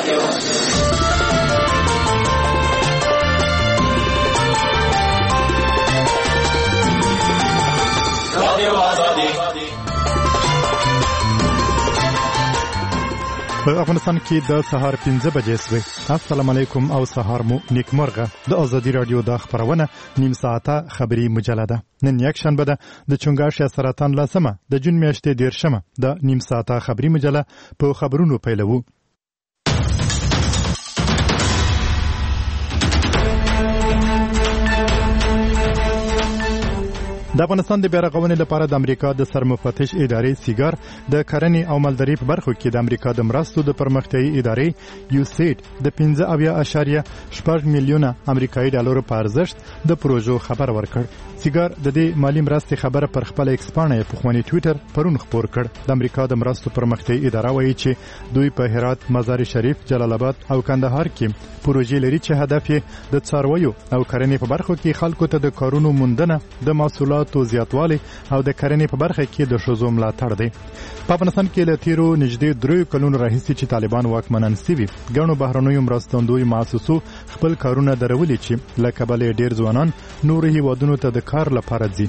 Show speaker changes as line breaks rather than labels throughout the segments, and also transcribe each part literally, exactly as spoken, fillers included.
په افغانستان کې د سهار پنځه بجې شوې. السلام علیکم او سهار مو نیکمرغه. د ازادي رادیو د خبرونه نیم ساعته خبری مجله ده. نن یک شنبه ده د چنګاښ یا سرطان لسمه د جون میاشتې دیرشمه د نیم ساعته خبری مجله په خبرونو پیلوو. د افغانستان د بیارغونې لپاره د امریکا د سرمفتش ادارې سیګار د کرنې او مالدارۍ په برخو کې د امریکا د مرستو د پرمختیايي ادارې یو سیډ د پنځه اویا اعشاریه شپږ میلیونه امریکایي ډالرو په ارزښت د پروژو خبر ورکړ. سیګار د دې مالی مرستې خبره پر خپل ایکس پاڼه په خواني ټوئیټر پرون خبر کړ. د امریکا د مرستو پرمختیايي اداره وایي چې دوی په هرات، مزار شریف، جلال آباد او کندهار کې پروژې لري چې هدف یې د څارویو او کرنې په برخو کې خلکو ته د کارونو موندنه، د محصولاتو زیاتوالی او د کرنې په برخه کې د ښځو ملاتړ دی. په افغانستان کې له تیرو نږدې دریو کلونو راهیسې چې طالبان واکمنان سوي، ګڼو بهرنیو مرستندوی مؤسسو خپل کارونه درولي چې له کبله ډیر ځوانان نورو هیوادونو ته د کار لپاره ځي.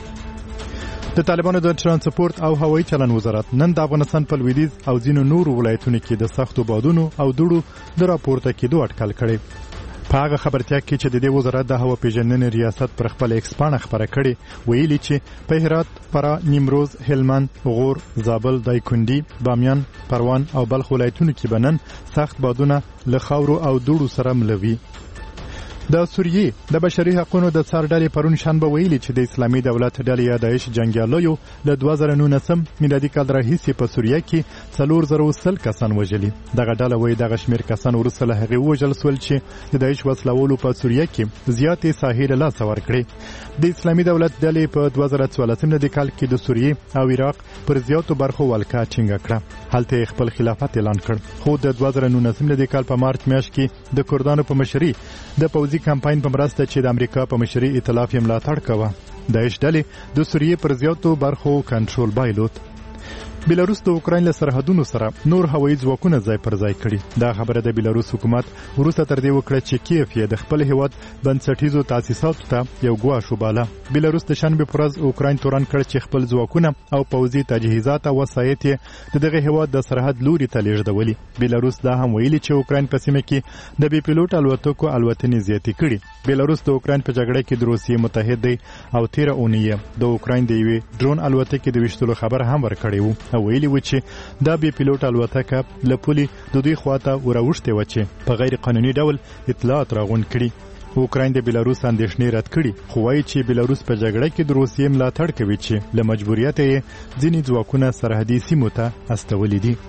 د طالبانو د ترانسپورت او هوایي چلن وزارت نن د افغانستان په لویدیځ او ځینو نورو ولایتونو کې د سختو بادونو او دوړو د راپورته کېدو اټکل کړی. په هغه خبرتیا کې چې د دې وزارت د هوا پیژندنې ریاست پر خپل ایکس پاڼه خبره کړې، ویلي چې په هرات، فراه، نیمروز، هلمند، غور، زابل، دایکنډي، بامیان، پروان او بلخ ولایتونو کې به نن سخت بادونه له خاورو او دوړو سره ملوي. د سوریې د بشري حقوقو د څار ډلې پرون شنبه ویلي چې د اسلامي دولت ډلې یا داعش جنګیالیو له دوه زره نولسم میلادي کال راهیسې په سوریه کې څلور زره او سل کسان وژلي. دغه ډله وایي دغه شمېر کسان وروسته له هغې ووژل سول چې د داعش وسلوالو په سوریه کې زیاتې ساحې له لاسه ورکړې. د اسلامي دولت ډلې په دوه زره څوارلسم میلادي کال کې د سوریې او عراق پر زیاتو برخو ولکه ټینګه کړه. هلته خپل خلافت اعلان کړ. خو د دوه زره نولسم میلادي کال په مارچ میاشت کې د کردانو په مشرۍ د پوځي کمپاین په مرسته چې د امریکا په مشرۍ ائتلاف یې ملاتړ کوه، داعش ډلې د سوریې پر زیاتو برخو کنټرول بایلود. بیلاروس د اوکراین له سرحدونو سره نور هوایي ځواکونه ځای پر ځای کړي. دا خبره د بیلاروس حکومت وروسته تر دې وکړه چې کیف یې د خپل هیواد بنسټیزو تاسیساتو ته یو ګواښ وباله. بیلاروس د شنبې په ورځ اوکراین تورن کړ چې خپل ځواکونه او پوځي تجهیزات او وسایط یې د دغه هیواد د سرحد لوري ته لیږدولي. بیلاروس دا هم ویلي چې اوکراین په سیمه کې د بې پیلوټ الوتکو الوتنې زیاتې کړي. بیلاروس د اوکراین په جګړه کې د روسیې متحد دی او تیره اونۍ د اوکراین د یوې ډرون الوتکې د ویشتلو خبر هم ورکړی و او ویلي و چې دا بې پیلوټ الوتکه له پولې د دوی خواته وراوښتې وه چې په غیر قانوني ډول اطلاعات راغونډ کړي. اوکراین د بیلاروس اندېښنې رد کړي، خو وایي چې بیلاروس په جګړه کې د روسیې ملاتړ کوي چې له مجبوریته یې ځینې ځواکونه سرحدي سیمو ته استولي دي.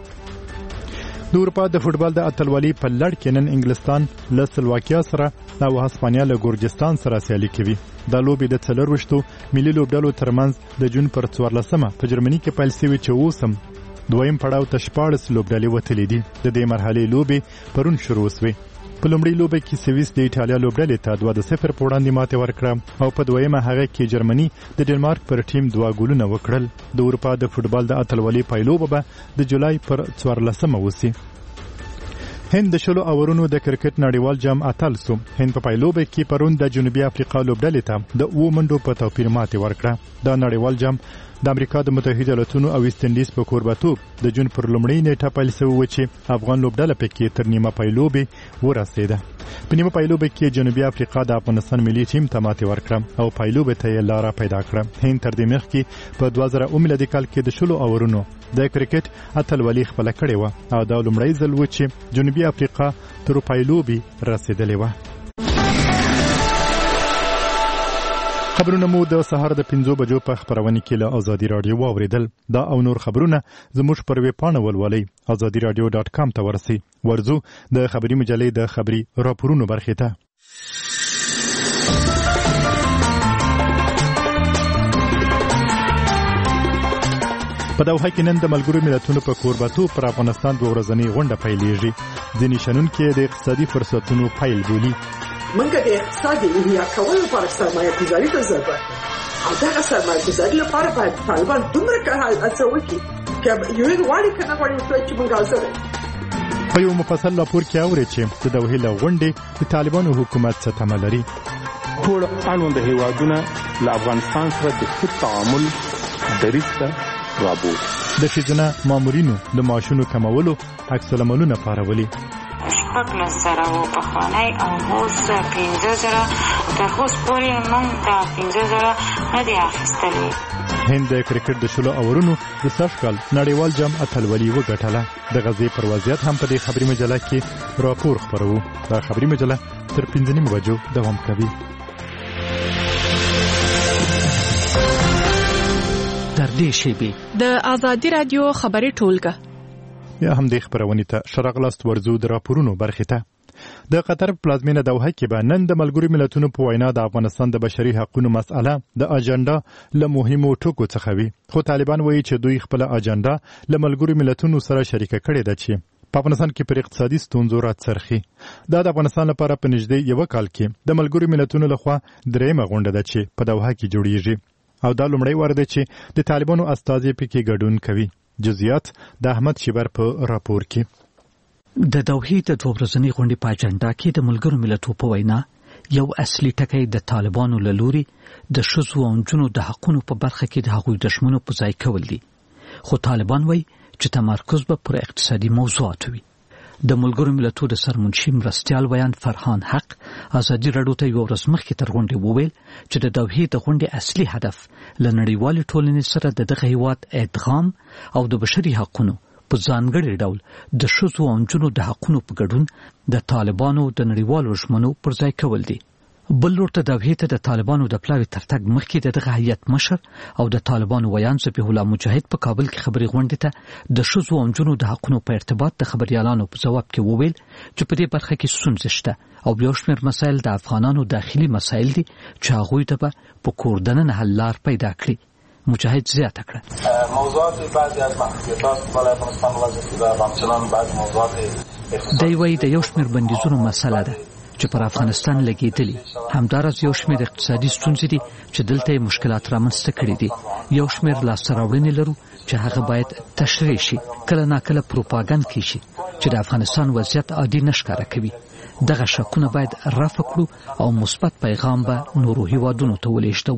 د اروپا د فوټبال د اتلولۍ په لړ کې نن انګلستان له سلواکیا سره او هسپانیا له ګورجستان سره سیالي کوي. دا لوبې د څلرویشتو ملي لوبډلو ترمنځ د جون پر څوارلسمه په جرمني کې پیل شوې چې اوسم دویم پړاو ته شپاړس لوبډلې وتلې دي. د دې مرحلې لوبې پرون شروع شوې. په لومړۍ لوبه کې سویس د ایټالیا لوبډلې ته دوه د صفر په وړاندې ماتې ورکړه او په دویمه هغه کې جرمني د ډنمارک پر ټیم دوه ګولونه وکړل. د اروپا د فوټبال د اتلولۍ پایلوبه به د جولای پر څوارلسمه وسی. هند د شلو اورونو د کرکټ نړیوال جام اتل سو. هند په پایلوبه کې پرون د جنوبي افریقا لوبډلې ته د اوو منډو په توپیر ماتې ورکړه. دا نړیوال جام د امریکا د متحده ایالاتونو او ویسټ انډیز په کوربتوب د جون پر لومړۍ نیټه پیل شوی و چې افغان لوبډله پکې تر نیمه پایلوبې ورسېده. په نیمه پایلوبه کې جنوبي افریقا د افغانستان ملي ټیم ته ماتې ورکړه او پایلوبې ته یې لاره پیدا کړه. هند تر دې مخکې په دوه زره اووه میلادي کال کې د شلو اورونو د کرکټ اتلولي خپله کړې وه او دا لومړی ځل و چې جنوبي افریقا تر پایلوبې رسېدلې وه. خبرونه مو د سهار د پنځو بجو په خبرونه کې له ازادي رادیو واوریدل. دا او نور خبرونه زموږ پر ویب پاڼه ولولئ ازادي رادیو ډاټ کام ته ورسئ. ورځو د خبري مجلې د خبري راپورونو برخې ته. په دوحه کې نن د ملګرو ملتونو په کوربتوب پر افغانستان دوه ورځنۍ غونډه پیلېږي. ځینې شنونکي د اقتصادي فرصتونو پیل بولي.
منګه د اقتصادي احیا کولو لپاره سرمایه گذاري ته ضرورت ده او دغه سرمایه گذاري لپاره باید طالبان دومره هڅه وکړي چې یو غواړي کنه غواړي چې موږ حاضر
په یو مفصل راپور کې اوري چې د دوحې له غونډې د طالبانو حکومت څه تمه لري.
ټول اړوند هیوادونه له افغانستان سره د ښه تعامل دریځ ته رابوت.
د ښځینه مامورینو د معاشونو کمولو عکس العملونه پارولي.
شپږ لس زره و پخوانی او اوس پنځه زره. تر اوسه پورې موږ دا پنځه زره نه دي اخیستلي.
هند د کرکټ د شلو اورونو د سږ کال نړیوال جام اتلولي وګټله. د غزې پر وضعیت هم په دې خبري مجله کې راپور خپروو. دا خبري مجله تر پنځه نیمو بجو دوام کوي.
در دې شیبې
د آزادي رادیو خبري ټولګه
یا هم د خبرونې ته شرغلاست ورزو د راپورونو برخې ته. د قطر پلازمینه دوحه کې به نن د ملګرو ملتونو په وینا د افغانستان د بشري حقوقو مسأله د اجنډا له مهمو ټکو څخه وي. خو طالبان وایي چې دوی خپل اجنډا له ملګرو ملتونو سره شریکه کړې ده چې په افغانستان کې پر اقتصادي ستونزو راڅرخي. دا د افغانستان لپاره په نږدې یو کال کې د ملګرو ملتونو لخوا درېیمه غونډه ده چې په دوحه کې جوړیږي او دا لومړی وار دی چې د طالبانو استازي پکې ګډون کوي. جزئیات د احمد شیبر په راپور کې.
د دوحې د دوه ورځنۍ غونډې په اجنډا کې د ملګرو ملتونو په وینا یو اصلي ټکی د طالبانو له لوري د ښځو او نجونو د حقوقو په برخه کې د هغوی د ژمنو په ځای کول دي. خو طالبان وایي چې تمرکز به پر اقتصادي موضوعاتو وي. د ملګرو ملتونو د سرمنشي مرستیال ویان فرحان حق ازادي راډیو ته یو ورځ مخکې تر غونډې وویل چې د دوحې د غونډې اصلي هدف له نړیوالې ټولنې سره د دغه هیواد ادغام او د بشري حقوقو په ځانګړي ډول د ښځو او نجونو د حقوقو په ګډون د طالبانو د نړیوالو ژمنو پر ځای کول دي. بل ورته دوحې ته د طالبانو د پلاوي ترتګ مخکې دغه هیئت مشر او د طالبانو ویان ذبیح الله مجاهد په کابل کې خبري غونډې ته د ښځو او نجونو د حقوقو په ارتباط د خبريالانو په ځواب کې وویل چې په دې برخه کې ستونزې شته او یو شمېر مسایل د افغانانو داخلي مسایل دي چې هغوی ته به په کور دننه حل لار پیدا کړي. مجاهد زیاته کړه
موضوعات بعضی از محدودیت‌ها برای افغانستان وضع شده و همچنان بعض موضوعات
دی وایي د یو شمېر بندیزونو مسله ده چې پر افغانستان لګېدلي. همداراز یو شمېر اقتصادي ستونزې دي چې دلته یې مشکلات رامنځته کړي دي. یو شمېر لاسته راوړنې لرو چې هغه باید تشریح شي. کله ناکله پروپاګند کیږي چې د افغانستان وضعیت عادي نه ښکاره کوي. دغه شکونه باید رفع کړو او مثبت پیغام به نورو هیوادونو ته ولېږدو.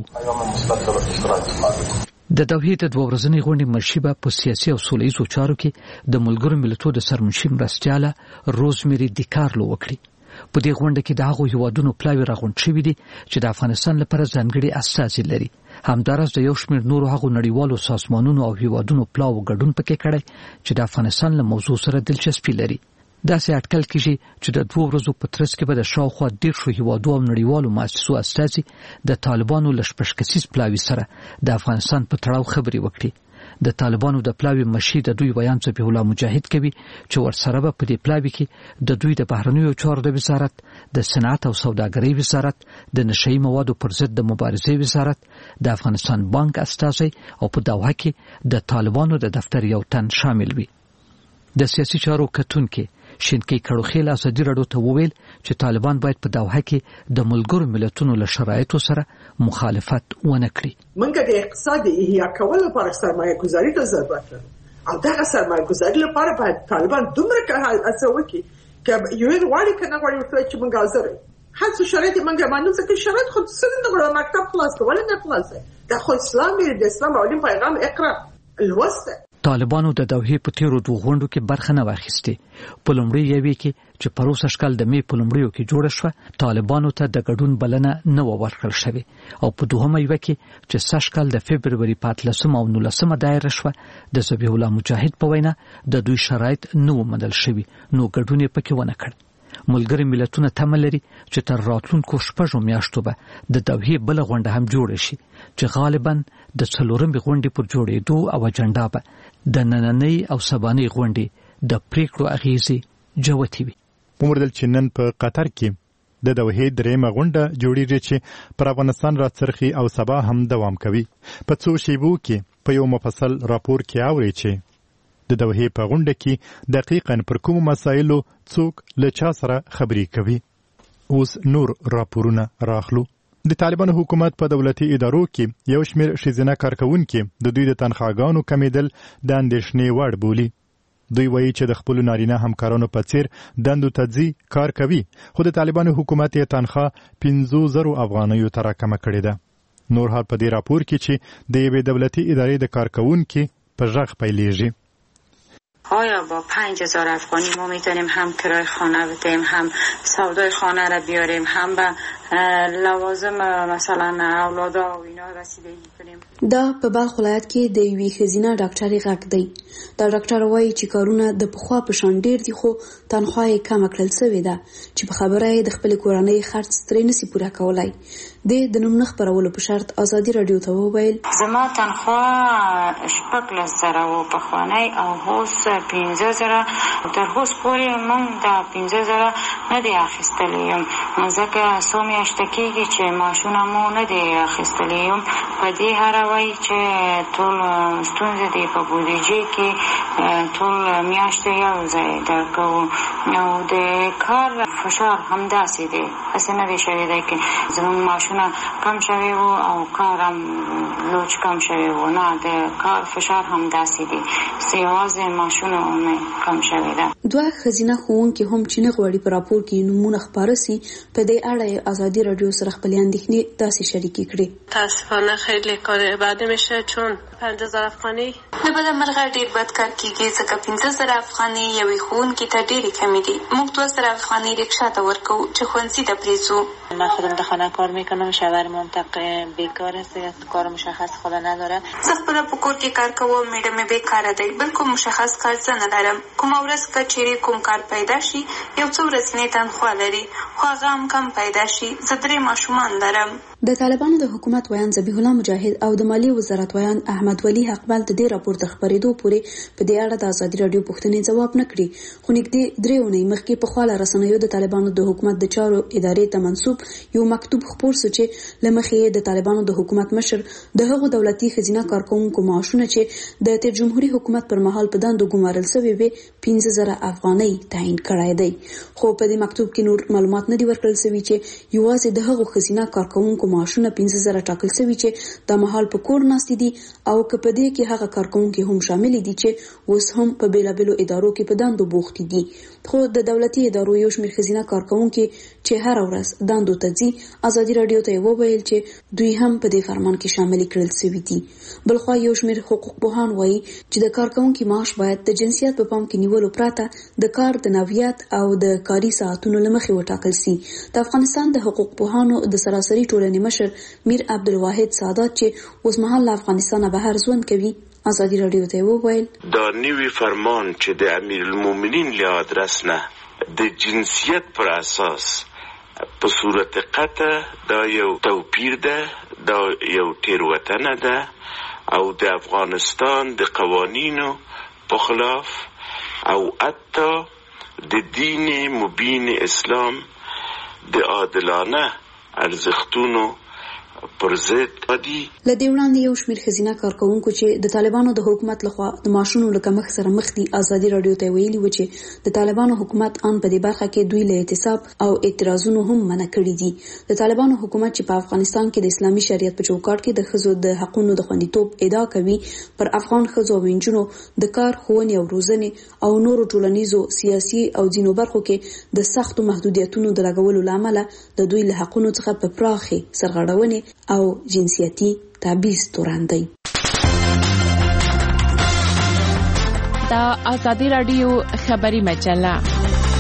د دوحې د دوه ورځنۍ غونډې مشري به په سیاسي او سولیزو چارو کې د ملګرو ملتونو د سرمنشي مرستیاله روزمیری دیکارلو وکړي. په دې غونډه کې د هغو هیوادونو پلاوي راغونډ شوي دي چې د افغانستان لپاره ځانګړي استازي لري. همداراز د یو شمېر نورو هغو نړیوالو سازمانونو او هیوادونو پلاو ګډون پکې کړی چې د افغانستان له موضوع سره دلچسپي لري. داسې اټکل کېږي چې د دوه ورځو په ترڅ کې به د شاوخوا دېرشو هیوادو او نړیوالو مؤسسو استازي د طالبانو له شپږ کسیز پلاوي سره د افغانستان په تړاو خبرې وکړي. د طالبانو د پلاوي مشري د دوی ویان ذبیح الله مجاهد کوي چې ورسره به په دې پلاوي کې د دوی د بهرنیو چارو د وزارت، د صنعت او سوداګرۍ وزارت، د نشهیي موادو پر ضد د مبارزې وزارت، د افغانستان بانک استازي او په دوحه کې د طالبانو د دفتر یو تن شامل وي. د سیاسي چارو کتونکي شینکی کړوخیل ازادي راډیو ته وویل چې طالبان باید په دوحه کې د ملګرو ملتونو له شرایطو سره مخالفت ونه کړي.
موږ د اقتصاد احیا کولو لپاره سرمایه گذاري ته ضرورت لرو او دغه سرمایه گذاري لپاره باید طالبان دومره هڅه وکړي چې یو غواړي کنه غواړي ورته چې موږ حاضر یو. هڅه شرایط موږ باندې څه شرایط خو څنګه د مکتب خلاص کول نه خلاص ده. خو اسلام د اسلام عالم پیغام اقرا الوسط.
طالبانو د دوحې په تیرو دوه غونډو کې برخه نه واخیستې. په لومړي یوې کې چې پروسه شکل د مې په لومړیو کې جوړه شوه طالبانو ته د ګډون بلنه نه ورکړل شوې او په دوهمه یوه کې چې سږکال د فبروري په اتلسمه او نولسمه دایره شوه د ذبیح الله مجاهد په وینا د دوی شرایط نه ومنل شوي نو ګډون یې پکې ونه کړ. ملګري ملتونه تمه لري چې تر راتلونکو شپږو میاشتو به د دوحې بله غونډه هم جوړه شي چې غالبا د څلورمې غونډې پر جوړېدو او اجنډا به د نننۍ او سبانۍ غونډې د پریکړو اغیزې جوتې وي.
ومردل چې نن په قطر کې د دوحې درېیمه غونډه جوړیږي چې پر افغانستان راڅرخي او سبا هم دوام کوي. په څو شیبو کې په یو مفصل راپور کې اوري چې د دوحې په غونډه کې دقیقاً پر کوم مسایلو څوک له چا سره خبرې کوي. اوس نور راپورونه راخلو. د طالبانو حکومت په دولتي ادارو کې یو شمېر ښځینه کارکوونکي د دوی د تنخواګانو کمیدل د اندېښنې وړ بولي. دوی وایي چې د خپل نارینه همکارانو په څیر دندو ته ځي کار کوي، خو د طالبانو حکومت یې تنخواه پنځه زره افغانیو ته راکمه کړې ده. نور حال په دې راپور کې چې د یوې دولتي ادارې د کارکوونکي په غږ پیلېږي.
آیا با پنج هزار افغانی ما میتونیم هم کرای خانه بدیم، هم سودای خانه را بیاریم، هم به لوازم مثلا اولادا و اینا رسیدگی کنیم؟
دا په بلخ ولایت کې د یوې ښځینه ډاکټرې غږ دی. دا ډاکټر وایي چې کارونه د پخوا په شان ډیر دي، خو تنخواه یې کمه کړل شوې ده چې په خبره یې د خپلې کورنۍ خرڅ ترې نشي پوره کولی. د د نوم نه خپرولو په شرط ازادي راډیو ته وویل
زما تنخواه شپږلس زره و پخوانی او اوس پنځه زره. تر اوسه پورې موږ دا پنځه زره نه دی اخیستلی یم، ځکه څو میاشتې کېږي چې معاشونه مو نه دی اخیستلی یم. په دې هره وایي چې ټول ستونزې دی په بودیجې کې، ټول میاشتې یو ځای درکوو. او د کار فشار همداسې دی، هسې نه دی شوی دی که زموږ معاشونه کم شوی و او کار هم لوچ کم شوی و. نه، د کار فشار همداسې دی، یوازې معاشونه هم کم شوی ده.
دوه ښځینه ښوونکي هم چې نه غواړي په راپور کې نومونه خپاره سي، په دې اړه ازادي راډیو سره خپلې اندېښنې داسې شریکې کړې.
متاسفانه خیلی کار بده میشه، چون پنځه زره افغانۍ
د بده مرغه ډېر بد کار کېږي، ځکه پنځه زره افغانۍ یوې ښوونکي ته ډېرې کمې دي. موږ دوه زره افغانۍ رکشا ته ورکوو چې ښوونځي ته پرېځو.
من خودم در خانه کار میکنم، شوهر منطقه بیکار است، کار مشخص خود نداره.
زه خپله په کور کې کار کوم، میډه مې بیکاره دی، بل کوم مشخص کار زه نه لرم. کومه ورځ که چیرې کوم کار پیدا شي یو څو ورځنۍ تنخواه لري، خو هغه هم کم پیدا شي. زه درې ماشومان لرم.
د طالبانو د حکومت ویان ذبیح الله مجاهد او د مالیې وزارت ویان احمد ولی حقبال د دې راپور د خبرېدو پورې په دې اړه د ازادي راډیو پوښتنې ځواب نه کړي، خو نږدې درې اونۍ مخکې په خواله رسنیو د طالبانو د حکومت د چارو ادارې ته منسوب یو مکتوب خپور شو چې له مخې د طالبانو د حکومت مشر د هغو دولتي ښځینه کارکوونکو معاشونه چې د تیر جمهوریت حکومت پر مهال په دندو ګمارل شوي وي پنځه زره افغانۍ تعیین کړی دی. خو په دې مکتوب کې نور معلومات نه دي ورکړل شوي چې یوازې د هغو ښځینه کارکوونکو معاشونه پنځه زره ټاکل شوي چې د مهال په کور ناستې دي، او که په دې کې هغه کارکوونکي هم شامل دي چې اوس هم په بیلابیلو ادارو کې په دندو بوخت دي. خو د دولتي ادارو یو شمېر ښځینه کارکوونکي چې هر ورځ دندو ته ځي ازادي راډیو ته وویل چې دوی هم په دې فرمان کې شامل کړل شوي دي. بلخوا یو شمېر حقوق پوهان وایي چې د کارکوونکي معاش باید د جنسیت په پام کې نیولو پرته د کار د نوعیت او د کاري ساعتونو له مخې وټاکل شي. د افغانستان د حقوق پوهانو د سراسري ټولنې مشر میر عبدالواحد سادات چې اوس مهال له افغانستانه بهر ژوند کوي ازادي راډیو ته وویل
دا نوی فرمان چې د امیرالمومنین له ادرس نه د جنسیت پر اساس په صورت قطع دا یو توپیر ده، دا یو تیروتنه ده او د افغانستان د قوانینو په خلاف او حتی د دین مبین اسلام د عادلانه ارزښتونو پر ضد دی.
له دې وړاندې یو شمېر ښځینه کارکوونکو چې د طالبانو د حکومت لخوا د معاشونو له کمښت سره مخ دي ازادي راډیو ته ویلي و چې د طالبانو حکومت ان په دې برخه کې دوی له اعتصاب او اعتراضونو هم منع کړي دي. د طالبانو حکومت چې په افغانستان کې د اسلامي شریعت په چوکاټ کې د ښځو د حقوقو د خوندیتوب ادعا کوي، پر افغان ښځو او نجونو د کار، ښوونې او روزنې او نورو ټولنیزو، سیاسي او ځینو برخو کې د سختو محدودیتونو د لګولو له امله د دوی له حقوقو څخه په پراخې سرغړونې او جنسیتي تبعیض توراندي.
دا ازادي راډیو خبري مجله.
د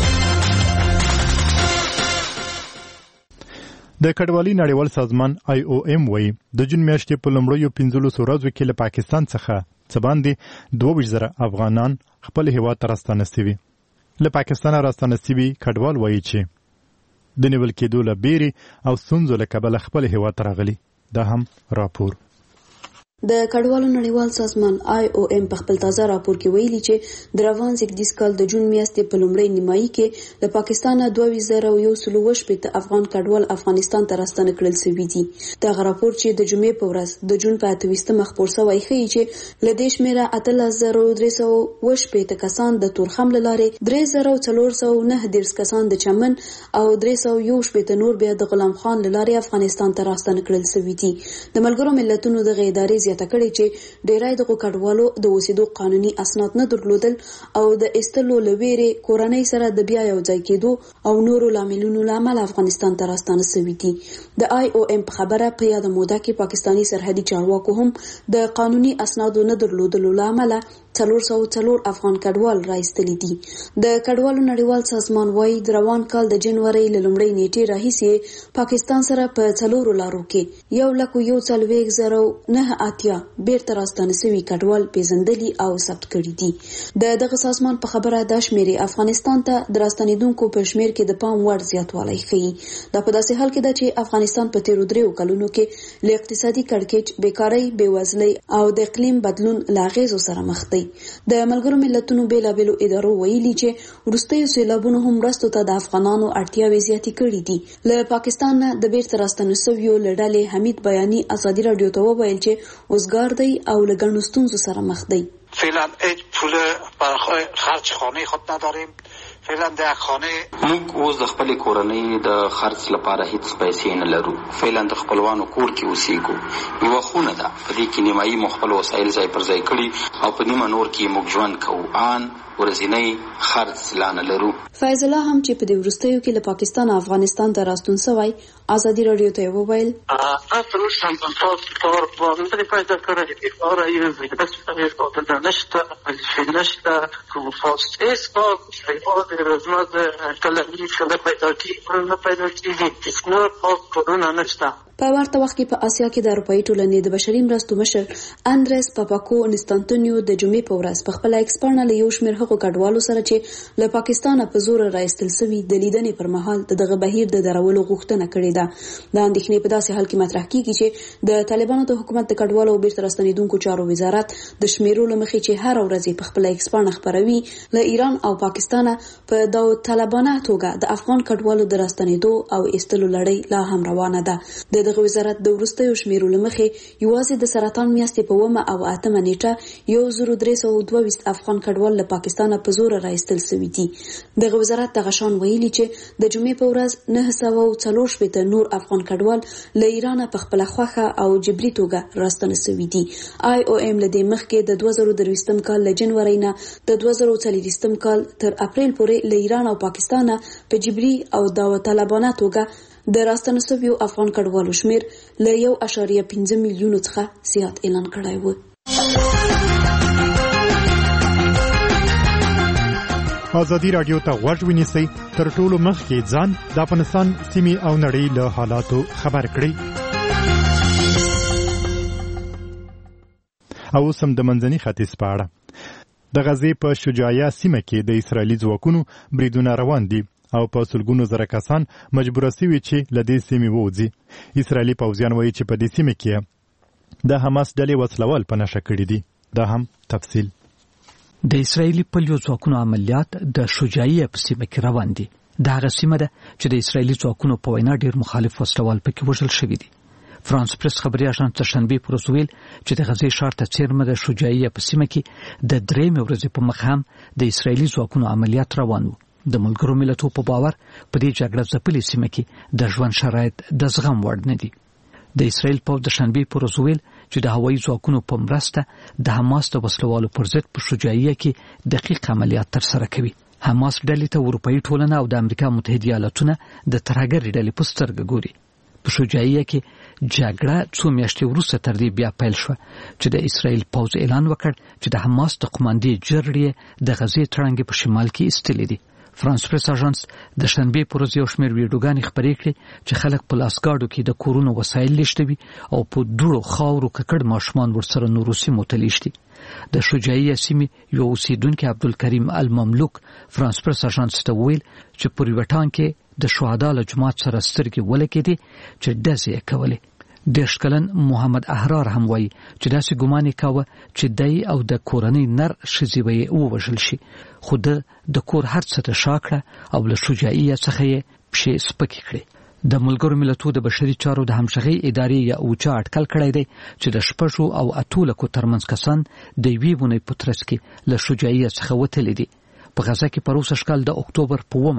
کډوالۍ نړیوال سازمان آی او ایم وایي د جون میاشتې په لومړیو پنځلسو ورځو کې له پاکستان څخه څه باندې دوه ویشت زره افغانان خپل هیواد ته راستانه شوي. له پاکستانه راستانه شوي کډوال وایي چې د نیول کېدو له بیرې او ستونزو له کبله خپل هیواد ته راغلي. دا هم راپور.
د کډوالو نړیوال سازمان آی او ایم په خپل تازه راپور کې ویلي چې د روان زیږدیز کال د جون میاشتې په لومړۍ نیمایي کې د پاکستان دوه ویشت زره یو سل اووه شپېته افغان کډوال افغانستان ته راستانه کړل شوي دي. دغه راپور چې د جمعې په ورځ د جون په اته ویشتمه خپور شوی ښیي چې له دې شمېره اتلس زره درې سوه اووه شپېته کسان د تورخم له لارې، درې زره څلور سوه نهه دېرش کسان د چمن او درې سوه یو شپېته نور بیا د غلام خان له لارې افغانستان ته راستانه کړل شوي دي. د ملګرو ملتونو دغه ادارې زیاته کړې چې ډیری دغه کډوالو د اوسېدو قانوني اسناد نه درلودل او د استلو لويري کورنۍ سره د بیا یو ځای کېدو او نورو لاملونو لامل افغانستان ته راستانه شوي دي. د آی او ام په خبره په یاد موده کې پاکستانی سرحدي چارواکو هم د قانوني اسنادو نه درلودلو لامل څلور سوه څلور افغان کډوال راایستلي دي. د کډوالو نړیوال سازمان وايي د روان کال د جنوري له لومړۍ نیټې راهیسې پاکستان سره په څلورو لارو کې یو لک یو څلوېښت زره نه اتیا بیرته راستانه شوي کډوال پیژندلي او ثبت کړي دي. د دغه سازمان په خبره د شمیرې افغانستان ته د راستنیدونکو په شمیر کې د پام وړ زیاتوالی ښیي. دا په داسې حال کې ده چې افغانستان په تیرو دریو کلونو کې له اقتصادي کړکېچ، بیکارۍ، بېوزلۍ او د اقلیم بدلون له اغېزو سره مخ دي. د ملګرو ملتونو بیلابېلو ادارو ویلي چې وروستیو سیلابونو هم مرستو ته د افغانانو اړتیاوې زیاتې کړې دي. له پاکستان نه د بیرته راستنو شویو له ډلې حمید بیاني ازادي راډیو ته وویل چې اوسګار دی او له ګڼو ستونزو سره مخ دی.
فعلا هیچ پول برای خرج خانه خود نداریم. فعلا د خانه
موږ اوس د خپل کورنۍ د خرج لپاره هیڅ پیسې نه لرو. فعلا د خپلوانو کور کې اوسېږو. یو خونه ده په دې کې نیمایي مو خپل وسایل ځای پر ځای کړي او په نیمه نور کې موږ ژوند کوو. ان ورځنی خرج لا نه لرو.
فیض الله هم چې په دې وروستیو کې له پاکستان او افغانستان ته راستون شوی ازادي راډیو ته وویل
اصل سمبل کار باندې پیدا کړی کار یې بس په دې نشته نشته کوم فاست اس با ایواد رزمات کلمې شله پیدا کیږي نه پیدا کیږي نور پاک کرونا نشته.
په ورته وخت کې په آسیا کې د اروپאי ټولنې د بشري مرستو مشر اندرس پاپاکو انستانتونیو د جمعې په ورځ په خپل ایکسپرنل یو شمېر هغو کډوالو سره چې له پاکستانه په زور راایستل شوي د لیدنې پر مهال د دغه بهیر د درولو غوښتنه کړې ده. د اندېښنې په داسې حال کې مطرح کیږي چې د طالبانو د حکومت د کډوالو بیرته راستنېدونکو چارو وزارت د شمیرو له مخې چې هر ورځ په خپل ایکسپرن خبروي له ایران او پاکستانه په داود طالبانه توګه د افغان کډوالو د راستنېدو او ایستلو لړۍ لا هم روانه ده. د دغه وزارت د وروستیو شمیرو له مخې یوازې د سرطان میاشتې په اوومه او اتمه نیټه یو زر درې سوه دوه ویشت افغان کډوال له پاکستانه په زور راایستل شوي دي. دغه وزارت دغه شان ویلي چې د جمعې په ورځ نه سوه څلور شپېته نور افغان کډوال له ایران په خپله خوښه او جبري توګه راستنه شوي دي. آی او ام له دې مخکې د دوه زره درویشتم کال له جنورۍ نه د دوه زره څلوېښتم کال تر اپریل پورې له ایران او پاکستانه په جبري او داوطلبانه توګه د راستنه شویو افغان کډوالو شمیر له یو اعشاریه پنځه میلیونو څخه زیات اعلان کړی و.
ازادي راډیو ته غوږ ونیسئ، تر ټولو مخکې ځان د افغانستان سیمې او نړۍ له حالاتو خبر کړئ. او اوس هم د منځني ختیځ په اړه. د غزې په شجاعیه سیمه کې د اسرائیلي ځواکونو بریدونه روان دي او په سلګونو زره کسان مجبور شوي چې له دې سیمې ووځي. اسرائیلي پوځیان وایي چې په دې سیمه کې د حماس ډلې وسلوال په نښه کړي دي. دا هم تفصیل.
د اسرائیلي پلیو ځواکونو عملیات د شجاعیه په سیمه کې روان دي. دا هغه سیمه ده چې د اسرائیلي ځواکونو په وینا ډیر مخالف وسلوال پکې وژل شوي دي. فرانس پریس خبري اژانس د شنبې پر ورځ ویل چې د غزې ښار ته څیرمه د شجاعیه په سیمه کې د درېیمې ورځې په مخ هم د اسرائیلي ځواکونو عملیات روان وو. د ملګرو ملتونو په باور په دې جګړه ځپلې سیمه کې د ژوند شرایط د زغم وړ نه دي. د اسرائیل پوځ د شنبې پر ورځ ویل چې د هوایي ځواکونو په مرسته د حماس د وسلوالو پر ضد په شجاعیه کې دقیق عملیات ترسره کوي. حماس ډلې ته اروپאי ټولنه او د امریکا متحده ایالاتونه د ترهګرۍ ډلې په سترګه ګوري. په شجاعیه کې جګړه څو میاشتې وروسته تر دې بیا پیل شوه چې د اسرائیل پوځ اعلان وکړ چې د حماس د قوماندې جرړې د غزې تړنګې په شمال کې ایستلې دي. فرانس پریس اژانس د شنبې پر ورځ یو شمېر ویډیوګانې خپرې کړې چې خلک په لاسګاډو کې د کورونو وسایل لیږدوي او په دوړو خاورو ککړ ماشومان ورسره نورو سیمو ته لیږدي. د شجاعیه سیمې یو اوسیدونکی عبدالکریم المملوک فرانس پریس اژانس ته وویل چې پر یوه ټانک کې د شهدا له جومات سره سترګې ولګېدې چې ډزې یې کولې. دېرش کلن محمد احرار هم وایي چې داسې ګمان یې کاوه چې دی او د کورنۍ نر ښځې به یې ووژل شي، خو ده د کور هر څه ته شا کړه او له شجاعیه څخه یې پښې سپکې کړې. د ملګرو ملتونو د بشري چارو د همغږۍ ادارې یا اوچا اټکل کړی دی چې د شپږو او اتو لکو ترمنځ کسان د یوې اونۍ په ترڅ کې له شجاعیه څخه وتلي دي. په غزه کې پروسه شکل د اکتوبر په اوومه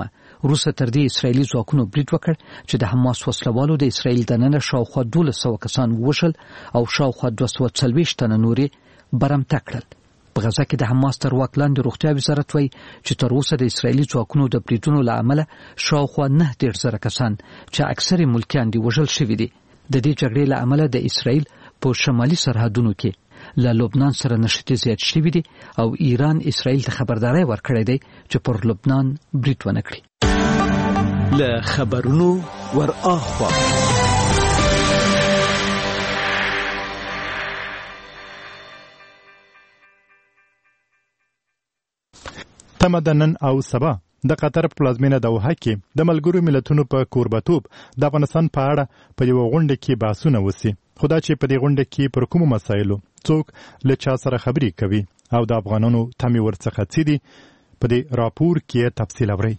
وروسته تر دې اسرایلی ځواکونو برید وکړ چې د حماس وسلوالو د اسرایل دننه شاوخوا دولس سوه کسان ووژل او شاوخوا دوه سوه څلوېښت تنه نورې برمته کړل. په غزه کې د حماس تر واک لاندې روغتیا وزارت وایي چې تر اوسه د اسرایلی ځواکونو د بریدونو له امله شاوخوا نه دېرش زره کسان چې اکثر ملکیان دي وژل شوي دي. د دې جګړې له امله د اسرایل په شمالي سرحدونو کې له لبنان سره نښتې زیات شوي دي او ایران اسرایل ته خبرداری ورکړی دی چې پر لبنان برید ونه کړي.
له خبرونو ور اخوا
تمدنن او سبا د قطر پلازمینه دوحه کې د ملګرو ملتونو په کوربتوب د افغانستان په اړه په یو غونډه کې بحثونه وسی. خدا چې په دې غونډه کې پر کومو مسایلو څوک له چا سره خبرې کوي او د افغانانو تمې ورڅخه څه دي په دې راپور کې تفصیل اورئ.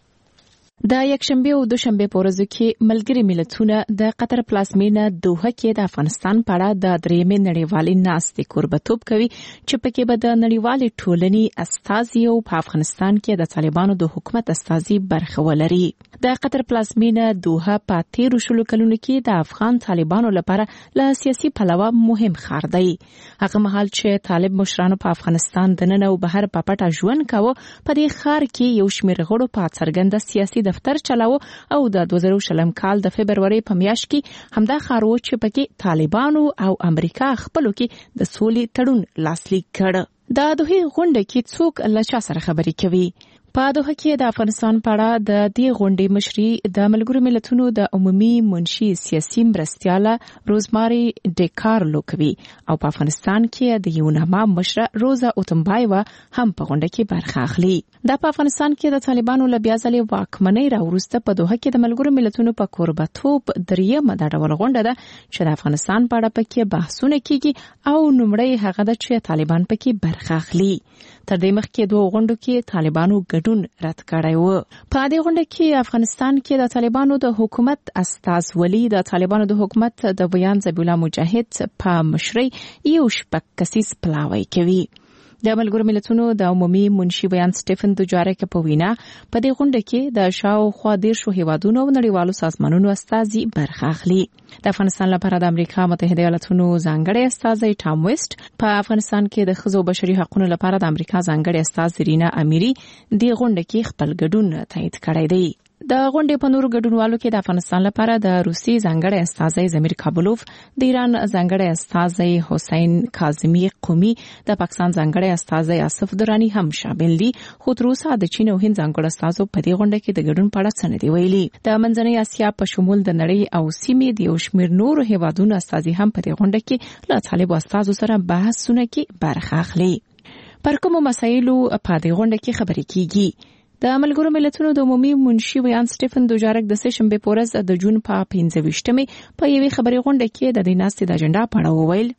د یکشنبه او دوشنبه په ورځو کې ملګري ملتونه د قطر پلازمینه دوحه کې د افغانستان په اړه د درېیمې نړیوالې ناستې کوربتوب کوي چې پکې به د نړیوالې ټولنې استازي او په افغانستان کې د طالبانو د حکومت استازي برخه ولري. د قطر پلازمینه دوحه په تیرو شلو کلونو کې د افغان طالبانو لپاره له سیاسي پلوه مهم ښار دی. هغه مهال چې طالب مشرانو په افغانستان دننه او بهر په پټه ژوند کاوه، په دې ښار کې یو شمېر غړو په څرګنده سیاسي دفتر چلاو او د دوه زره شلم کال د فبروري په میاشت کې همدا ښار و چې پکې طالبانو او امریکا خپلو کې د سولې تړون لاسلیک کړ. د دوه غونډه کې څوک له چا سره خبرې کوي؟ په دوحه کې د افغانستان په اړه د دې غونډې مشري د ملګرو ملتونو د عمومي منشي سیاسي مرستیاله روزماري ډیکارلو کوي او په افغانستان کې د یوناما مشره روزا اوتمبایوا هم په غونډه کې برخه اخلي. د په افغانستان کې د طالبانو له بیا ځلې واکمنۍ راوروسته په دوحه کې د ملګرو ملتونو په کوربتوب دریمه د ډول غونډه ده چې د افغانستان په اړه پکې بحثونه کیږي او نومړی هغه ده چې طالبان پکې برخه اخلي. تر دې مخکې دوه غونډو کې طالبانو ګډون رد کړی و. په دې غونډه کې افغانستان کې د طالبانو د حکومت استازولي د طالبانو د حکومت د بیان ذبیح الله مجاهد په مشرۍ یو شپږ کسیز پلاوی کوي. د ملګرو ملتونو د عمومي منشي بیان سټیفن دوجارک په وینا په دې غونډه کې د شاوخوا دیرشو هیوادونو او نړیوالو سازمانونو استازي برخه اخلي. د افغانستان لپاره د امریکا متحده ایالاتونو ځانګړی استازی ټام ویسټ، په افغانستان کې د ښځو بشري حقوقو لپاره د امریکا ځانګړی استاذ رینا امیری د غونډه کې خپل ګډون تایید کړی دی. د غونډې په نورو ګډونوالو کې د افغانستان لپاره د روسي ځانګړی استازی زمیر کابلوف، د ایران ځانګړی استازی حسین کاظمی قومي، د پاکستان ځانګړی استازی آصف درانی هم شامل دي. خو تر اوسه د چین او هند ځانګړو استازو په دې غونډه کې د ګډون په اړه څه نه دي ویلي. د منځنۍ اسیا په شمول د نړۍ او سیمې د یو شمېر نورو هیوادونو استازي هم په دې غونډه کې له طالبو استازو سره بحثونه کې برخه اخلي. پر کومو مسایلو په دې غونډه کې خبرې کیږي؟ د ملګرو ملتونو د عمومي منشي بیان سټیفن دوجارک د سه شنبه په ورځ د جون په پنځه ویشتمې په یوې خبري غونډه کې د دې ناستې د اجنډا په اړه وویل.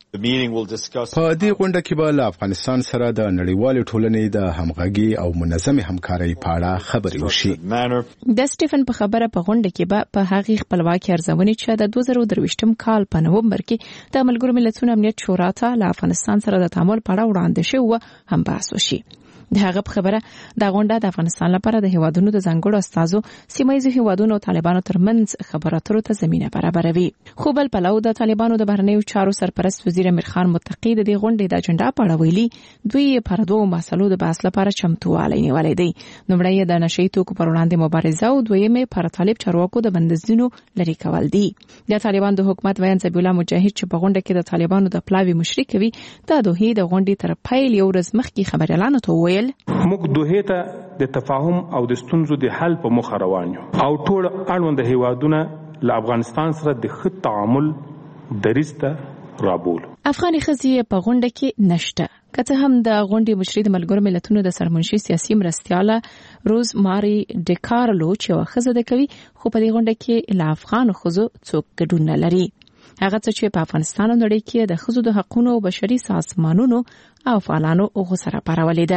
په دې غونډه کې به له افغانستان سره د نړیوالې ټولنې د همغږي او منظمې همکارۍ په اړه خبرې وشي.
د سټیفن په خبره په غونډه کې به په هغې خپلواکي ارزونې چې د دوه زره درویشتم کال په نومبر کې د ملګرو ملتونو امنیت شورا ته له افغانستان سره د تعامل په اړه وړاندې شوی هم بحث وشي. د هغه په خبره د غونډه د افغانستان لپاره د هیوادونو د ځانګړو استازو سیمایي هیوادونو او طالبانو ترمنځ خبرو اترو ته زمينه برابروي. خو بل پلو د طالبانو د بهرنیو چارو سرپرست وزیر امیر خان متقی د دې غونډې د اجنډا په اړه ویلي دوی پر دوه مسلو د بحث لپاره چمتووالی نیولې دي. نومړی د نشئی توکو پر وړاندې مبارزه او دویمه پر طالب چارواکو د بندیزونو لري کول دي. د طالبانو د حکومت بیان ذبیح الله مجاهد چې په غونډه کې د طالبانو د پلاوی مشري کوي د دوه د غونډې تر پیل یو ورځ مخکې خبريالانو ته ویل
موږ دوه ته د تفاهم او د ستونزو د حل په مخ روان یو او ټول اړوند هیوادونه له افغانستان سره د ښه تعامل دریسته رابول.
افغاني ښځې په غونډه کې نشته. که څه هم د غونډې مشري د ملګرو ملتونو د سرمنشي سیاسي مرستیاله روزماري ډیکارلو چې یوه ښځه ده کوي، خو په دې غونډه کې له افغانو ښځو څوک ګډون نه لري. هغه څه چې په افغانستان او نړۍ کې د ښځو د حقوقو او بشري سازمانونو او فعالانو غوسه راپارولې ده.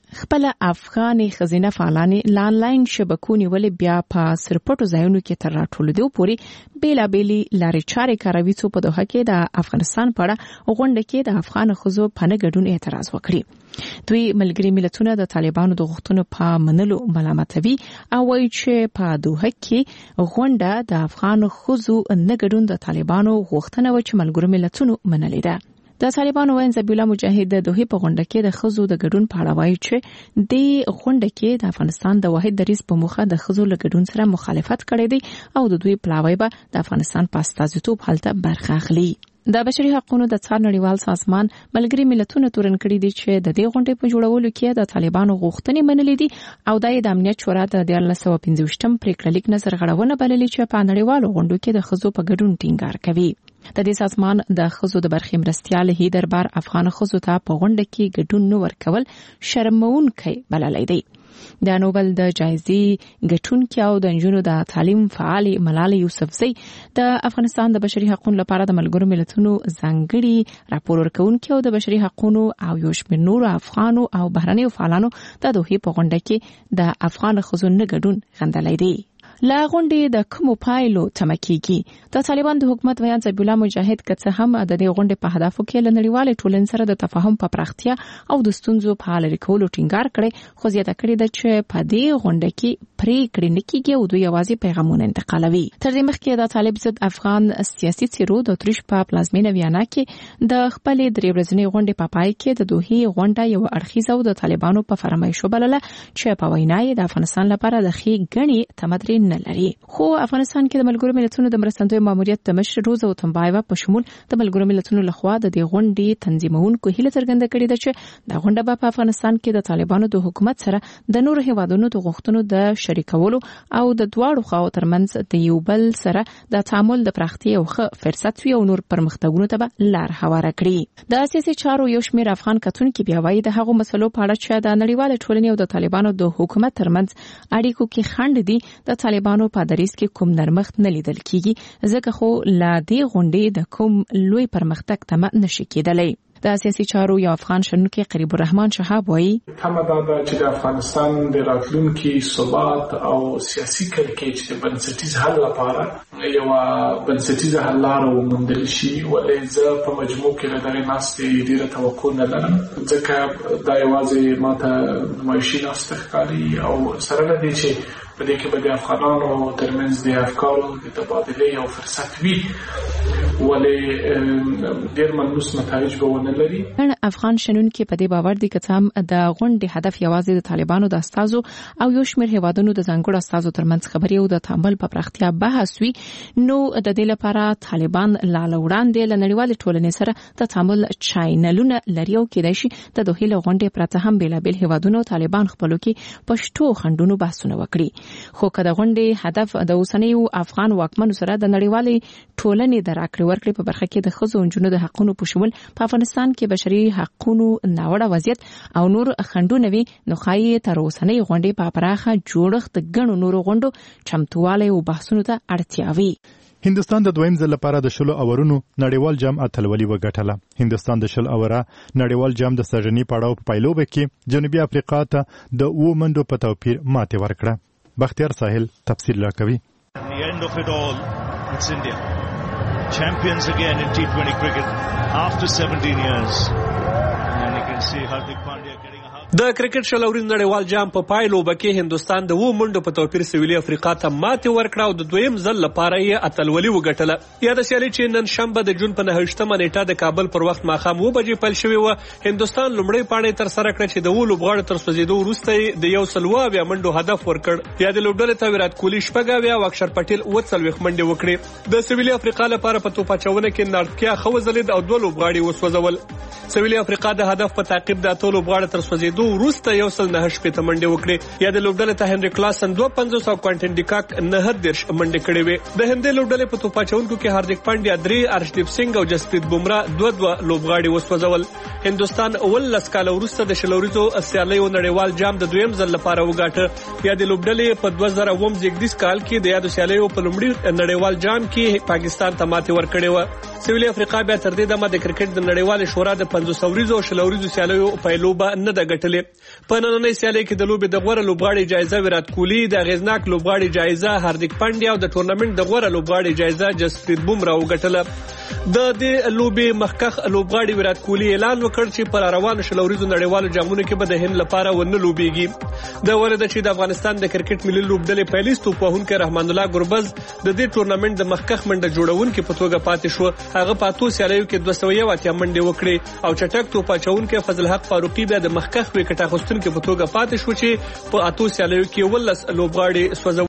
خپل افغان خزینه فعالانې لانلاین شبکو نیولې بیا په سرپټو ځایونو کې تر راټولېدو پورې بیلابېلې لارې چارې کاروي څو په دوحه کې د افغانستان په اړه غونډه کې د افغان ښځو په نه ګډون اعتراض وکړي. دوی ملګري ملتونه د طالبانو د غوښتنو په منلو ملامتوي او وایي چې په دوحه کې غونډه د افغان ښځو نه ګډون د طالبانو غوښتنه و چې ملګري ملتونو منلې ده. د طالبانو وین ذبیح الله مجاهد د دوحې په غونډه کې د ښځو د ګډون په اړه وایي چې د غونډه کې د افغانستان د واحد دریځ په موخه د ښځو له ګډون سره مخالفت کړی دی او د دوی پلاوی به د افغانستان په استازیتوب هلته برخه اخلي. د بشري حقوقو د څار نړیوال سازمان ملګري ملتونه تورن کړي دي چې د دې غونډې په جوړولو کې د طالبانو غوښتنې منلې دي او د امنیت شورا د دیار لسو پنځوستم پریکړه لیک نظر غړونه بللې چې په نړیوالو غونډو کې د ښځو په ګډون ټینګار کوي. د دې سازمان د ښځو د برخې مرستیال هیدر بار افغان ښځو ته په غونډه کې ګډون نه ورکول شرمونکی بللی دی. د نوبل د جایزې ګټونکي او د نجونو د تعلیم فعال ملال یوسفزۍ د افغانستان د بشري حقوقو لپاره د ملګرو ملتونو ځانګړي راپور ورکونکي او د بشري حقوقو او یو شمېر نورو افغانو او بهرنیو فعالانو د دوحې په غونډه کې د افغان ښځو نه ګډون غندلی دی. لا غونډې د کومو پایلو تمه کیږي؟ د طالبان د حکومت ویان ذبیح الله مجاهد که څه هم د دې غونډې په هدفو کې له نړیوالې ټولنې سره د تفاهم په پراختیا او د ستونزو په حل کولو ټینګار کړی، خو زیاته کړې ده چې په دې غونډه کې پریکړې نه کیږي او دوی یوازې پیغامونه انتقالوي. تر دې مخکې د طالب ضد افغان سیاسي څیرو د اتریش په پلازمینه ویانا کې د خپلې درې ورځنۍ غونډې په پای کې د دوحې غونډه یو اړخیزه او د طالبانو په فرمایشو بلله چې په وینا یې د افغانستان لپاره د ښې ګڼې تمدرې نه لري. خو افغانستان کې د ملګرو ملتونو د مرستندوی ماموریت د مشر روزا وتمبایوا په شمول د ملګرو ملتونو لخوا د دې غونډې تنظیمونکو هیله څرګنده کړې ده چې د غونډه په افغانستان کې د طالبانو د حکومت سره د نورو هیوادونو د غوښتنو د شریکولو او د دواړو خواو ترمنځ د یو بل سره د تعامل د پراختیا او ښه فرصت وي او نور پرمختګونو ته لار هواره کړي. د سیاسي چارو یو شمېر افغان کتونکي بیا وایي د هغو مسلو په اړه چې د نړیوال ټولنې او د طالبانو د حکومت ترمنځ اړیکو کې خنډ دي د طالبانو په دریځ کې کوم نرمښت نه لیدل کیږي، ځکه خو لا دې غونډې د کوم لوی پرمختګ تمه نشي کېدلی. د سیاسي چارو یو افغان شنونکی قریب الرحمن شهاب وایي
تمه دا ده چې د افغانستان د راتلونکي ثبات او سیاسي کړکېچ د بنسټیز حل لپاره یو بنسټیز حل لاره وموندل شي، ولې زه په مجموع کې له دغې ناستې ډېره توقع نه لرم، ځکه دا یوازې ماته نمایشي ناسته ښکاري او سره له دې چې په دې کې به د افغانانو ترمنځ د افکارو د تبادلې یو فرصت وي، ولې ډېر ملموس نتایج به ونه لري.
افغان شنونکي په دې باور دي چې هم د غونډې هدف یوازې د طالبانو د استازو او یو شمېر هیوادونو د ځانګړو استازو ترمنځ خبرې او د تعامل په پراختیا بحث وي، نو د دې لپاره طالبان لا وړاندې له نړیوالې ټولنې سره د تعامل چینلونه لري او کېدای شي د دوحې له غونډې پرته هم بېلابېل هیوادونو طالبان خپلو کې پښتو خنډونو بحثونه وکړي. خو که د غونډې هدف د اوسنیو افغان واکمنو سره د نړیوالې ټولنې د راکړې ورکړې په برخه کې د ښځو او نجونو د حقونو په شمول په افغانستان کې بشري حقوقو ناوړه وضعیت او نور خنډونه وي، نو ښایي تر اوسنۍ غونډې په پراخه جوړښت ګڼو نورو غونډو چمتووالی او بحثونو ته اړتیا وي.
هندستان د دویم ځل لپاره د شلو اورونو نړیوال جام اتلولي وګټله. هندستان د شل اوره نړیوال جام د سږني پړاو په پایلوبه کې جنوبي افریقا ته د اوو منډو په توپیر ماتې ورکړه. بختیار ساحل تفصیل راکوي.
The end of it all, it's India. Champions again in T twenty cricket after seventeen years. And you can see Hardik Pandya getting a hug.
د کرکټ شلوري نړیوال جام په پایلوبه کې هندستان د وو منډو په توپیر سویلي افریقا ته ماتې ورکړه او د دویم ځل لپاره یې اتلولي وګټله. یا د سیالي چې نن شنبه د جون په نهشتمه نیټه د کابل پر وخت ماښام اوه بجې پیل شوې وه، هندستان لومړۍ پاڼې ترسره کړه چې د اوو لوبغاړو تر سوځېدو وروسته یې د یو سل اوه اویا منډو هدف ورکړ. یا د لوبډلې ته ویرات کوهلي شپږ اویا او اکشر پټیل اوه څلوېښت منډې وکړې. د سویلي افریقا لپاره په توپ اچونه کې نارتکیا ښه وځلېد او دوه لوبغاړي وسوځول. سویلي افریقا د هدف په تعقیب د اتو لوبغاړو تر سوځېدو وروسته یو سل نهه شپېته منډې وکړې. یا د لوبډلې ته هنري کلاسن دوه پنځوس او کوانټین ډیکاک نهه دېرش منډې کړې وې. د هندۍ لوبډلې په توپ اچونکو کې هاردیک پانډیا درې، ارشدیپ سنګ او جسپریت بومرا دوه دوه لوبغاړي وسوځول. هندوستان اوولس کاله وروسته د شلوریزو سیالیو نړیوال جام د دویم ځل لپاره وګاټه. یا د لوبډلې په دوه زره اووم زیږدیز کال کې د یادو سیالیو په لومړي نړیوال جام کې پاکستان ته ماتې ورکړې وه. سویلي افریقا بیا تر دې دمه د کرکټ د نړیوال شورا د پنځوس اوریزو او شل اوریزو سیالیو پایلوبه نه ده ګټلې. وګټلې. په نننۍ سیالۍ کې د لوبې د غوره لوبغاړي جایزه ویرات کوهلی، د اغیزناک لوبغاړي جایزه هاردیک پانډیا او د ټورنمنت د غوره لوبغاړي جایزه جسپریت بومرا وګټله. د دې لوبې مخکخ لوبغاړي ویرات کوهلی اعلان وکړ چې پر روانو شل ورځو نړیوالو جامونو کې به د هند لپاره ونه لوبېږي. د ولدا چې د افغانستان د کرکټ ملي لوبډلې پیلیس توپوهونکی رحمان الله ګربز د دې ټورنمنت د مخکخ منډه جوړونکي په توګه پاتې شو. هغه په اتو سیالیو کې دوه سوه یو اتیا منډې وکړې او چټک توپ اچونکي فضل حق فاروقي بیا د مخکخ وکټ اخیستونکي په توګه پاتې شو چې په اتو سیالیو کې ولس لوبغاړي سوځو